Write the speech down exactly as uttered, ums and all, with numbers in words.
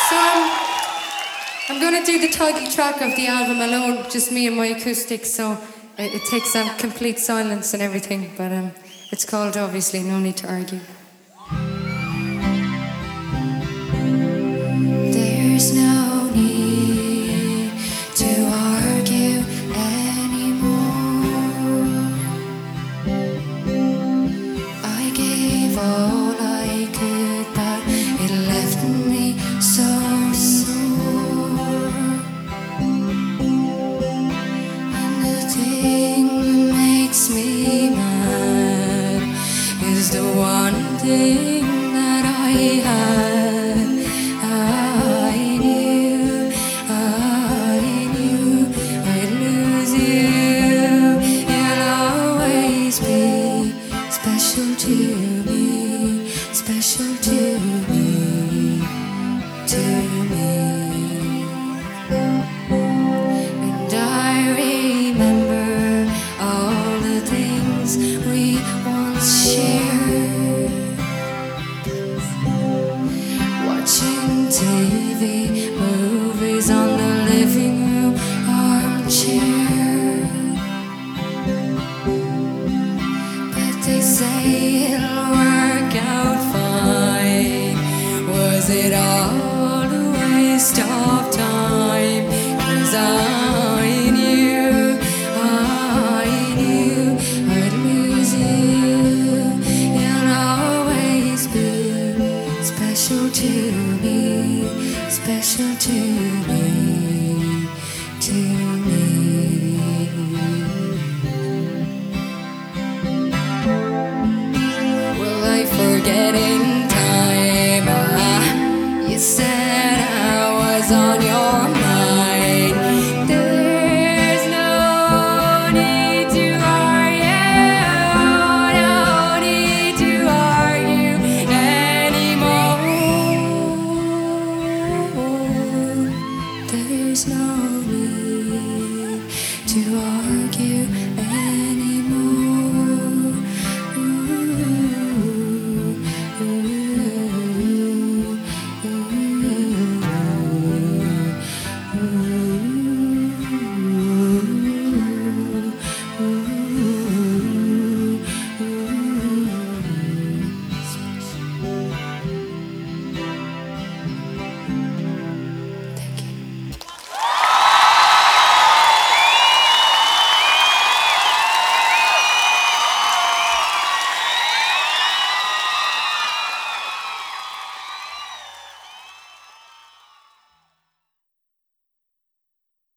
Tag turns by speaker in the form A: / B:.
A: So um, I'm going to do the title track of the album alone, just me and my acoustics, so it, it takes um, complete silence and everything, but um, it's called, obviously, No Need to Argue. There's no need to argue anymore. I gave all I could, but it left me so sore. And the thing that makes me mad is the one thing that I had. I knew, I knew I'd lose you. You'll always be special to me, special to me, to me. And I remember all the things we once shared. Watching T V, movies on the living room armchair. But they say it'll work out fine. Was it all a waste of time? 'Cause I knew, I knew I'd lose you. You'll always be special to me, special to me.